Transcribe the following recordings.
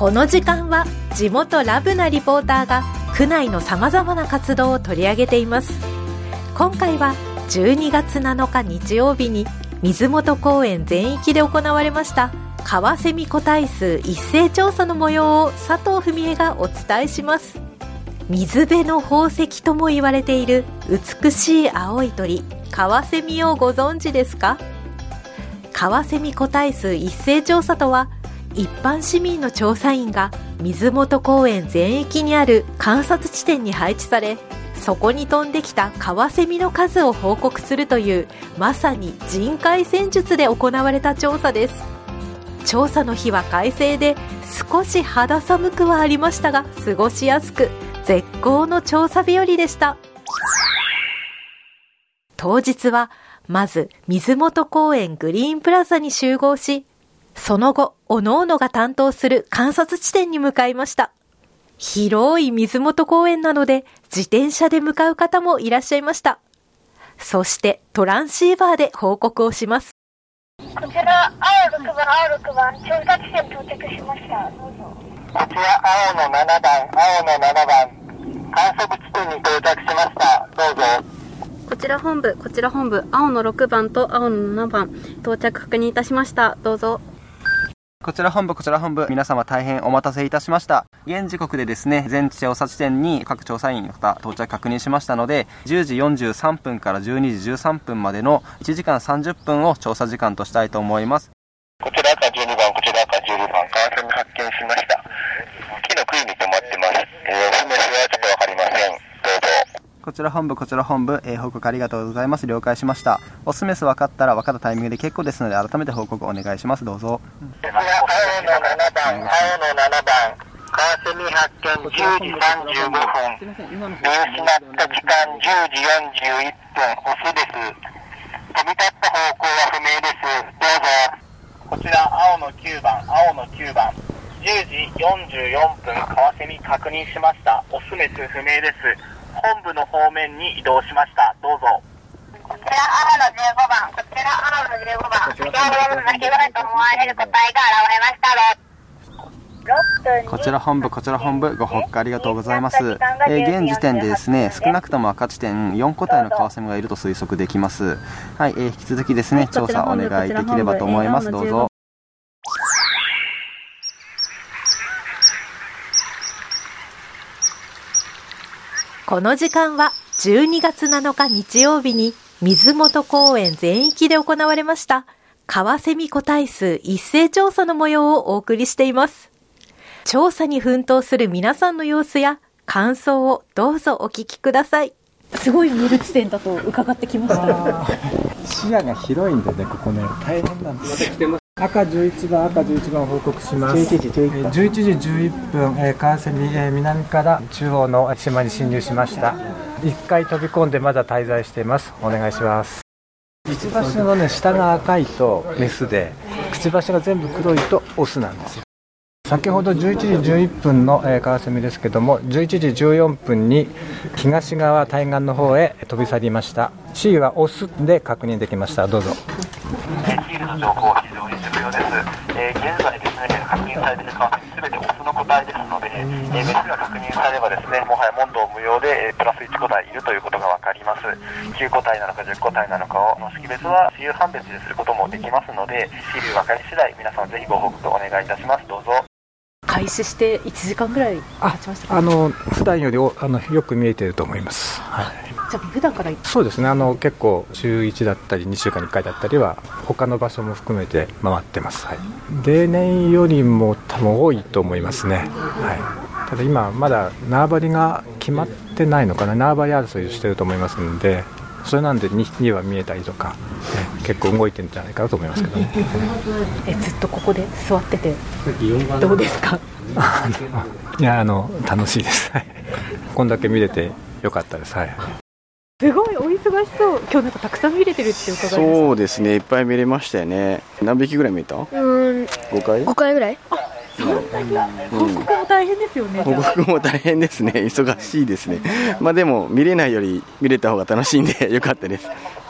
この時間は地元ラブなリポーターが区内のさまざまな活動を取り上げています。今回は12月7日日曜日に水元公園全域で行われましたカワセミ個体数一斉調査の模様を佐藤文江がお伝えします。水辺の宝石とも言われている美しい青い鳥カワセミをご存知ですか？カワセミ個体数一斉調査とは、一般市民の調査員が水元公園全域にある観察地点に配置され、そこに飛んできたカワセミの数を報告するという、まさに人海戦術で行われた調査です。調査の日は快晴で、少し肌寒くはありましたが過ごしやすく、絶好の調査日和でした。当日はまず水元公園グリーンプラザに集合し、その後各々が担当する観察地点に向かいました。広い水元公園なので自転車で向かう方もいらっしゃいました。そしてトランシーバーで報告をします。 こちら青6番調査地点到着しました。どうぞ。こちら青の7番観測地点に到着しました。どうぞ。 こちら本部青の6番と青の7番到着確認いたしました。どうぞ。 こちら本部、皆様大変お待たせいたしました。現時刻でですね、全調査地点に各調査員の方到着確認しましたので、10時43分から12時13分までの1時間30分を調査時間としたいと思います。 こちら赤12番、こちら赤12番、カワセミ発見しました。木の杭に止まってます。お示しはちょっとわかりません。どうぞ。 こちら本部、報告ありがとうございます。了解しました。オスメス分かったら分かったタイミングで結構ですので、改めて報告お願いします。どうぞ。 こちら青の7番、カワセミ発見10時35分、見失った時間10時41分、オスです。飛び立った方向は不明です。どうぞ。こちら青の9番、10時44分、カワセミ確認しました。オスメス不明です。本部の方面に移動しました。どうぞ。こちら青の15番、先ほどの鳴き声と思われる個体が現れました。 こちら本部、ご報告ありがとうございます。現時点でですね、少なくとも赤地点4個体のカワセミがいると推測できます。はい、引き続きですね、調査お願いできればと思います。どうぞ。 この時間は12月7日日曜日に水元公園全域で行われましたカワセミ個体数一斉調査の模様をお送りしています。調査に奮闘する皆さんの様子や感想をどうぞお聞きください。すごい見る地点だと伺ってきました。 視野が広いんでね、ここね大変なんですよ。赤11番報告します。11時11分、カワセミ、南から中央の島に侵入しました。1回飛び込んでまだ滞在しています。お願いします。くちばしのね、下が赤いとメスで、くちばしが全部黒いとオスなんですよ。先ほど11時11分の、カワセミですけども、11時14分に東側対岸の方へ飛び去りました。C はオスで確認できました。どうぞ。 シールの情報は非常に重要です。現在ですね、確認されているカワセミすべてオスの個体ですので、メスが確認されればですね、もはや問答無用で、プラス1個体いるということがわかります。9個体なのか10個体なのかを識別は種類判別ですることもできますので、シール分かり次第皆さんぜひご報告お願いいたします。どうぞ。 開始して1時間ぐらい経ちましたか？ 普段よりよく見えていると思います。はい、 じゃあ普段からそうですね、結構週1だったり2週間に1回だったりは他の場所も含めて回ってます。はい、例年よりも多分多いと思いますね。はい、ただ今まだ縄張りが決まってないのかな、縄張り争いをしていると思いますので、それなんで 2は見えたりとか、結構動いてるんじゃないかなと思いますけどね。 ずっとここで座っててどうですか？ いや、楽しいです。こんだけ見れてよかったです。はい、 すごいお忙しそう。今日なんかたくさん見れてるって伺いました。 そうですね、いっぱい見れましたよね。何匹ぐらい見た？5回ぐらい。 報告も大変ですよね。 報告も大変ですね。忙しいですね。まあでも見れないより見れた方が楽しいんでよかったです。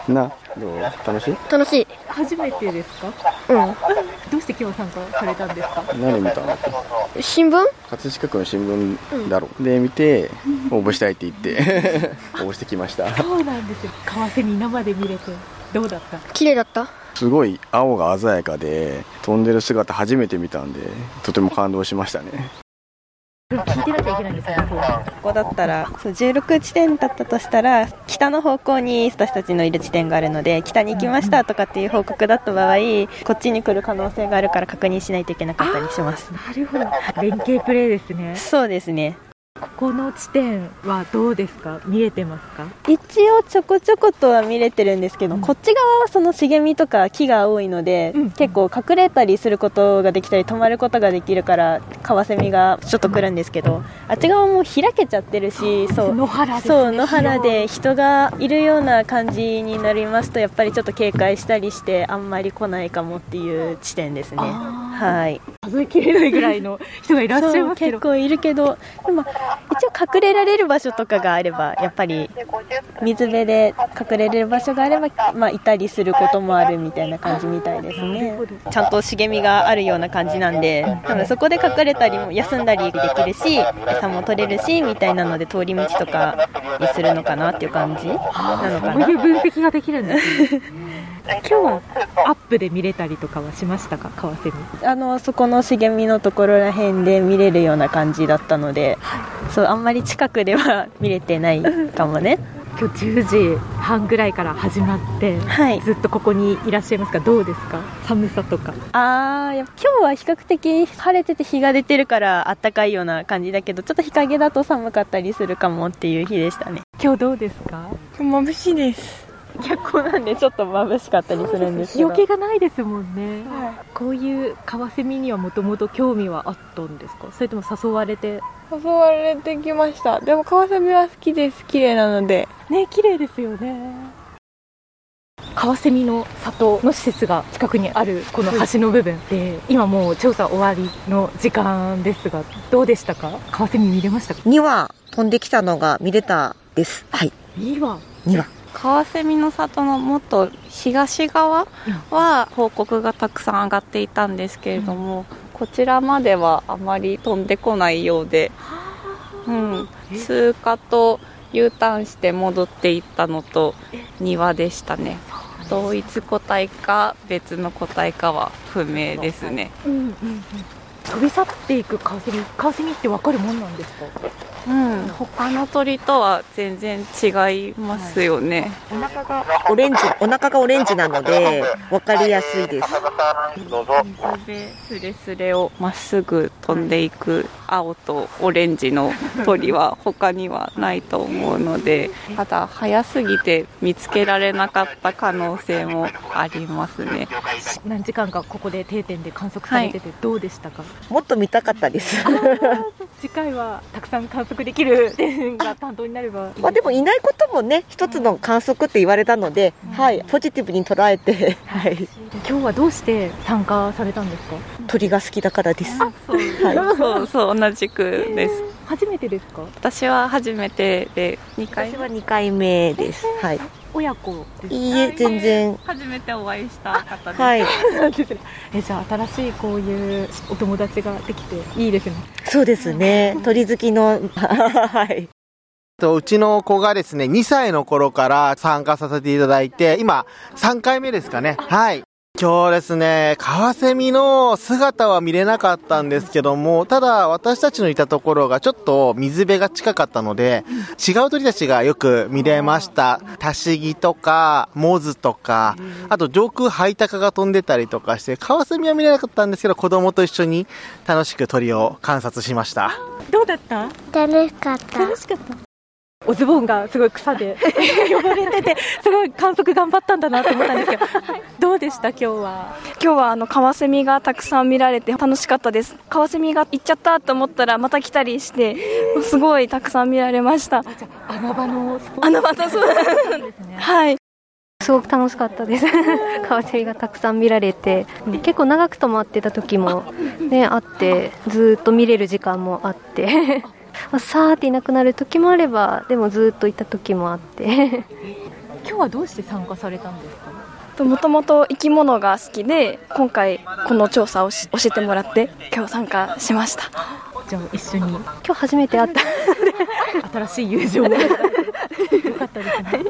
な、どう？楽しい？ 楽しい。 初めてですか？どうして今日参加されたんですか？ 何見たの？ 新聞？ 葛飾区の新聞だろ、で見て応募したいって言って応募してきました。 そうなんですよ。カワセミ生で見れてどうだった？ 綺麗だった。 すごい青が鮮やかで、飛んでる姿初めて見たんでとても感動しましたね。 聞いてなきゃいけないんですよね。 ここだったら16地点だったとしたら、北の方向に私たちのいる地点があるので、北に行きましたとかっていう報告だった場合、こっちに来る可能性があるから確認しないといけなかったりします。 なるほど。連携プレーですね。 そうですね。 ここの地点はどうですか？見れてますか？ 一応ちょこちょことは見れてるんですけど、こっち側はその茂みとか木が多いので、結構隠れたりすることができたり止まることができるからカワセミがちょっと来るんですけど、あっち側も開けちゃってるし、 野原ですね。 そう、野原で人がいるような感じになりますと、やっぱりちょっと警戒したりしてあんまり来ないかもっていう地点ですね。はい。 数えきれないぐらいの人がいらっしゃいますけど、 結構いるけど、でも一応隠れられる場所とかがあれば、やっぱり水辺で隠れれる場所があれば、いたりすることもあるみたいな感じみたいですね。ちゃんと茂みがあるような感じなんで、多分そこで隠れたりも休んだりできるし、餌も取れるしみたいなので、通り道とかにするのかなっていう感じなのかな。 そういう分析ができるんですね。今日はアップで見れたりとかはしましたか？カワセミ。 そこの茂みのところら辺で見れるような感じだったので、そう、あんまり近くでは見れてないかもね。 今日10時半ぐらいから始まって、ずっとここにいらっしゃいますか？どうですか？寒さとか。 今日は比較的晴れてて日が出てるからあったかいような感じだけど、ちょっと日陰だと寒かったりするかもっていう日でしたね。 今日どうですか？ 眩しいです。逆光なんでちょっと眩しかったりするんですけど、 日よけがないですもんね。こういうカワセミにはもともと興味はあったんですか？それとも誘われてきました。でもカワセミは好きです。綺麗なのでね。綺麗ですよね。カワセミの里の施設が近くにあるこの橋の部分で、今もう調査終わりの時間ですが、どうでしたか？カワセミ見れましたか ？2羽飛んできたのが見れたです。はい。 2羽。 カワセミの里のもっと東側は報告がたくさん上がっていたんですけれども、こちらまではあまり飛んでこないようで、通過と U ターンして戻っていったのと2羽でしたね。同一個体か別の個体かは不明ですね。 飛び去っていくカワセミって分かるもんなんですか？ 他の鳥とは全然違いますよね。 お腹がオレンジなので分かりやすいです。 水辺スレスレをまっすぐ飛んでいく青とオレンジの鳥は他にはないと思うので、ただ早すぎて見つけられなかった可能性もありますね。 何時間かここで定点で観測されててどうでしたか？ もっと見たかったです。 次回はたくさん観測できる点が担当になればいい。 でもいないこともね、一つの観測って言われたので、ポジティブに捉えて、 今日はどうして参加されたんですか？ 鳥が好きだからです。 そう同じくです。 初めてですか？ 私は初めてで、 私は2回目です。 親子ですか？ いいえ、全然初めてお会いした方です。 じゃあ新しいこういうお友達ができていいですね。 そうですね。鳥好きのうちの子がですね、2歳の頃から参加させていただいて、今3回目ですかね。今日ですね、カワセミの姿は見れなかったんですけども、ただ私たちのいたところがちょっと水辺が近かったので、違う鳥たちがよく見れました。タシギとかモズとか、あと上空ハイタカが飛んでたりとかして、カワセミは見れなかったんですけど、子供と一緒に楽しく鳥を観察しました。 どうだった？ 楽しかった。 おズボンがすごい草で汚れてて、すごい観測頑張ったんだなと思ったんですけど、どうでした今日は？ 今日はカワセミがたくさん見られて楽しかったです。カワセミが行っちゃったと思ったらまた来たりして、すごいたくさん見られました。 穴場のスポット。 穴場とそうですね。 すごく楽しかったです。カワセミがたくさん見られて、結構長く止まってた時も、あって、ずっと見れる時間もあってさーっていなくなる時もあれば、でもずっといた時もあって今日はどうして参加されたんですか？ もともと生き物が好きで、今回この調査を教えてもらって今日参加しました。 じゃあ一緒に。 今日初めて会った新しい友情がよかったですね。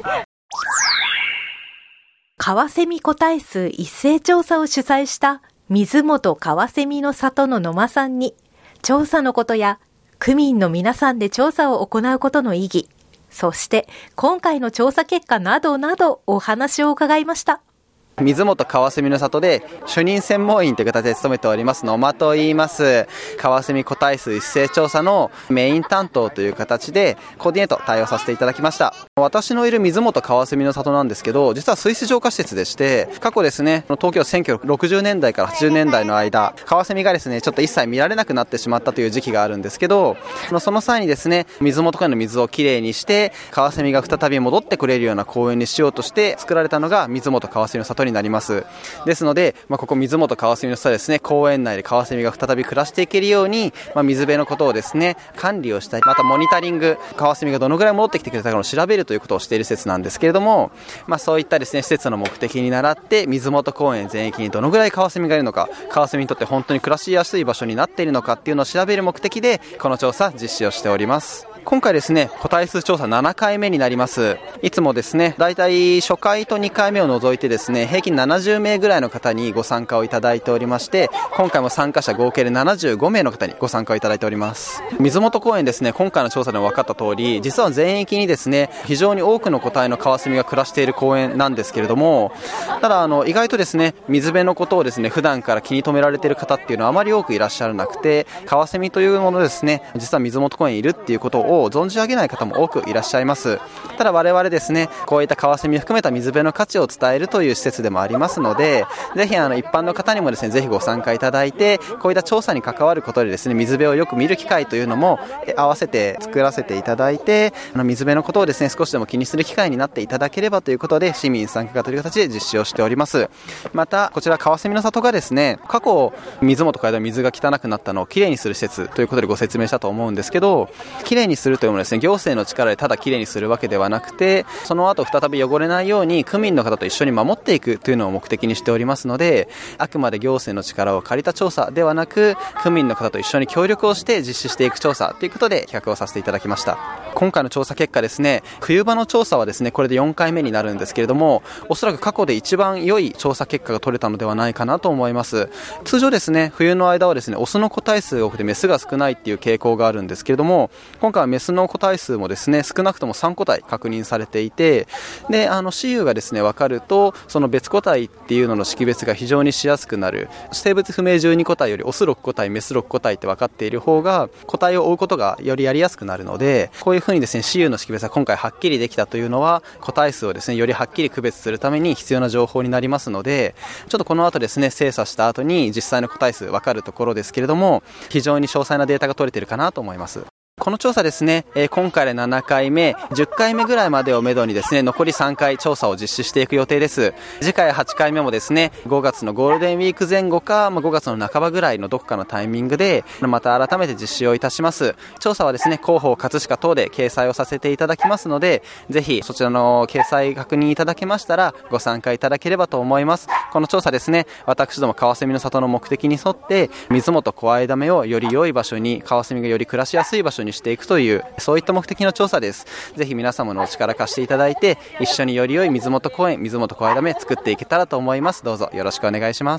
カワセミ個体数一斉調査を主催した水元カワセミの里の野間さんに、調査のことや区民の皆さんで調査を行うことの意義、そして今回の調査結果などなどお話を伺いました。 水元カワセミの里で主任専門員という形で務めております野間と言います。カワセミ個体数一斉調査のメイン担当という形でコーディネート対応させていただきました。私のいる水元カワセミの里なんですけど、実は水質浄化施設でして、過去ですね、東京1960年代から80年代の間、カワセミがですね、ちょっと一切見られなくなってしまったという時期があるんですけど、その際にですね、水元湖の水をきれいにして、カワセミが再び戻ってくれるような公園にしようとして作られたのが水元カワセミの里になります。ですので、ここ水元カワセミの里ですね、公園内でカワセミが再び暮らしていけるように、水辺のことをですね、管理をしたり、またモニタリング、カワセミがどのぐらい戻ってきてくれたかを調べるということをしている施設なんですけれども、そういったですね、施設の目的に倣って水元公園全域にどのぐらいカワセミがいるのか、カワセミにとって本当に暮らしやすい場所になっているのかっていうのを調べる目的でこの調査実施をしております。今回ですね、個体数調査7回目になります。いつもですね、だいたい初回と2回目を除いてですね、平均70名ぐらいの方にご参加をいただいておりまして、今回も参加者合計で75名の方にご参加をいただいております。水元公園ですね、今回の調査でも分かった通り、実は全域にですね、非常に多くの個体のカワセミが暮らしている公園なんですけれども、ただ意外とですね、水辺のことをですね、普段から気に留められている方っていうのはあまり多くいらっしゃらなくて、カワセミというものですね、実は水元公園にいるっていうことを存じ上げない方も多くいらっしゃいます。ただ我々ですね、こういったカワセミを含めた水辺の価値を伝えるという施設でもありますので、ぜひ一般の方にもですね、ぜひご参加いただいて、こういった調査に関わることでですね、水辺をよく見る機会というのも合わせて作らせていただいて、水辺のことをですね、少しでも気にする機会になっていただければということで、市民参加型という形で実施をしております。またこちらカワセミの里がですね、過去水元海で水が汚くなったのをきれいにする施設ということでご説明したと思うんですけど、きれいにするというのはですね、行政の力でただきれいにするわけではなくて、その後再び汚れないように区民の方と一緒に守っていくというのを目的にしておりますので、あくまで行政の力を借りた調査ではなく、区民の方と一緒に協力をして実施していく調査ということで企画をさせていただきました。今回の調査結果ですね、冬場の調査はですね、これで4回目になるんですけれども、おそらく過去で一番良い調査結果が取れたのではないかなと思います。通常ですね、冬の間はですね、オスの個体数が多くてメスが少ないっていう傾向があるんですけれども、今回はメスの個体数もですね、少なくとも3個体確認されていて、で雌雄がですね分かると、その別個体っていうのの識別が非常にしやすくなる。生物不明12個体よりオス6個体メス6個体って分かっている方が個体を追うことがよりやりやすくなるので、こういうふうにですね、雌雄の識別が今回はっきりできたというのは、個体数をですねよりはっきり区別するために必要な情報になりますので、ちょっとこの後ですね、精査した後に実際の個体数分かるところですけれども、非常に詳細なデータが取れているかなと思います。この調査ですね、今回で7回目、10回目ぐらいまでをめどにですね、残り3回調査を実施していく予定です。次回8回目もですね、5月のゴールデンウィーク前後か、5月の半ばぐらいのどこかのタイミングで、また改めて実施をいたします。調査はですね、広報葛飾等で掲載をさせていただきますので、ぜひそちらの掲載確認いただけましたら、ご参加いただければと思います。この調査ですね、私どもカワセミの里の目的に沿って、水元小合溜をより良い場所に、カワセミがより暮らしやすい場所にしていくという、そういった目的の調査です。ぜひ皆様のお力貸していただいて、一緒により良い水元公園、水元小合溜作っていけたらと思います。どうぞよろしくお願いします。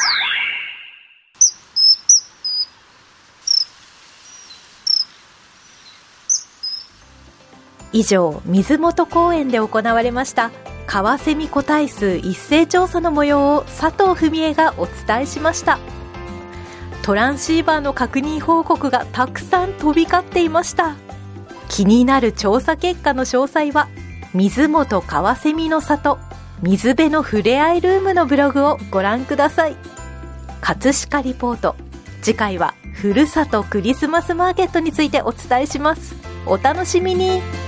以上、水元公園で行われましたカワセミ個体数一斉調査の模様を佐藤文江がお伝えしました。トランシーバーの確認報告がたくさん飛び交っていました。気になる調査結果の詳細は、水元カワセミの里水辺のふれあいルームのブログをご覧ください。葛飾リポート、次回はふるさとクリスマスマーケットについてお伝えします。お楽しみに。